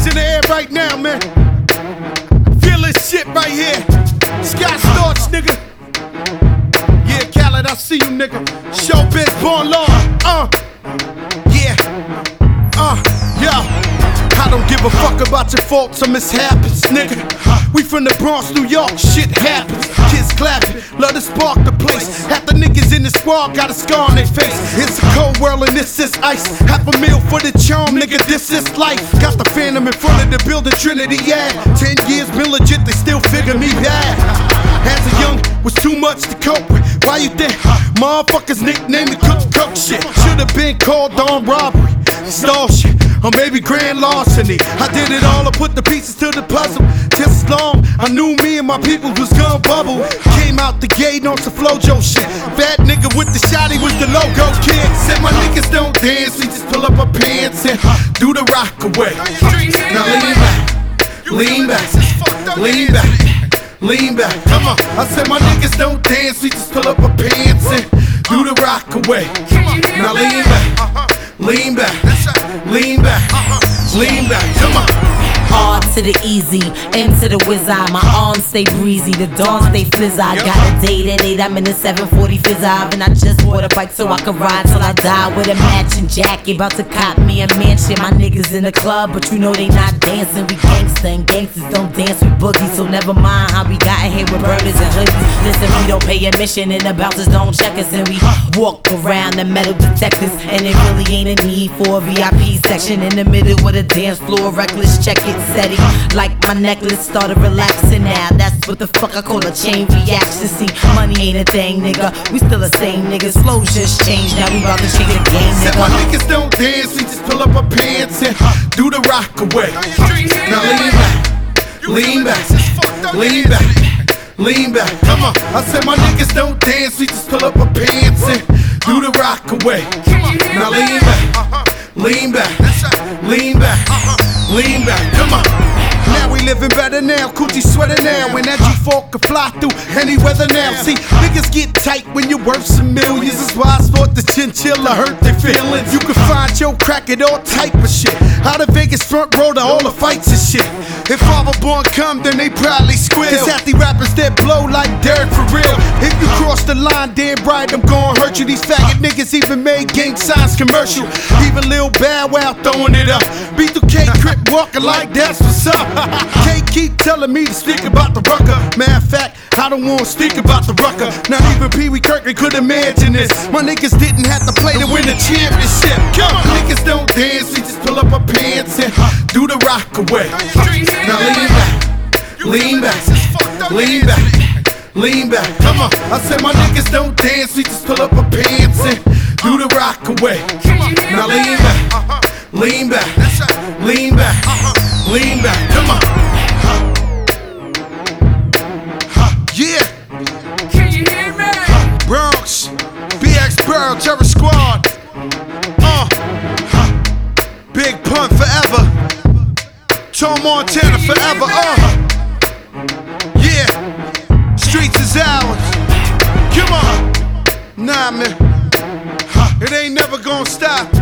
in the air right now, man. Feel this shit right here. Scott Storch, nigga. Yeah, Khaled, I see you, nigga. Showbiz, born law. Yeah. Yo. I don't give a fuck about your faults or mishaps, nigga. We from the Bronx, New York, shit happens. Kids clapping, love to spark the place. Half the niggas in the squad got a scar on their face. It's a cold world and this is ice. Half a meal for the charm, nigga, this is life. Got the Phantom in front of the building, Trinity, yeah. 10 years been legit, they still figure me bad. As a young, was too much to cope with. Why you think motherfuckers nicknamed me cook shit? Should've been called on robbery, stall shit, or maybe grand larceny. I did it all, I put the pieces to the puzzle. Just as long I knew me and my people was gonna bubble. Came out the gate on some Flojo shit. Fat nigga with the shotty was the logo kid. Said my niggas don't dance, we just pull up our pants and do the rock away. Now lean back, lean back, lean back, come on. I said my niggas don't dance, we just pull up our pants and do the rock away. Now lean back, lean back, lean back, lean back, come on. R to the easy, M to the wizard. My arms stay breezy, the dawn stay flizz. I got a date at 8, I'm in the 740 fizz. And I just bought a bike so I can ride till I die with a matching jacket. About to cop me a mansion. My niggas in the club, but you know they not dancing. We gangsta and gangsters don't dance with boogies. So never mind how we got in here with burners and hoodies. Listen, we don't pay admission and the bouncers don't check us. And we walk around the metal detectors. And it really ain't a need for a VIP section in the middle of the dance floor. Reckless, check it. Steady, like my necklace started relaxing now. That's what the fuck I call a chain reaction. See, money ain't a thing, nigga. We still the same niggas. Flows just changed, now we about to change the game, nigga. Said my niggas don't dance, we just pull up our pants and do the rock away. Now lean back, lean back, lean back, come on. I said my niggas don't dance, we just pull up our pants and do the rock away. Now lean back, lean back, lean back. Lean back, come on. Now we living better now, coochie sweater now. When that G4 can fly through any weather now. See, niggas get tight when you're worth some millions. That's why I thought the chinchilla hurt their feelings. You can find your crack at all type of shit. Out of Vegas front row to all the fights and shit. If Father Born come, then they probably squeal. Cause half the rappers that blow like dirt for real. If you cross the line, damn right, I'm gon' hurt you. These faggot niggas even made gang signs commercial. Even Lil Bow Wow throwing it up. B2K Crip walking like that's what's up. Can't keep telling me to speak about the rucker. Matter of fact, I don't wanna speak about the rucker. Not even Pee Wee Kirkland could imagine this. My niggas didn't have to play to win the championship. Come on, niggas don't dance, we just pull up our pants and do the rock away. Now lean back, lean back, lean back, come on. I said my niggas don't dance, we just pull up our pants and do the rock away. Now lean back, lean back, lean back, lean back, come on. Yeah. Can you hear me? Bronx, BX Burrow, Terror Squad. Big Pun forever. Tom Montana forever. Yeah. Streets is ours. Come on. Nah, man. It ain't never gonna stop.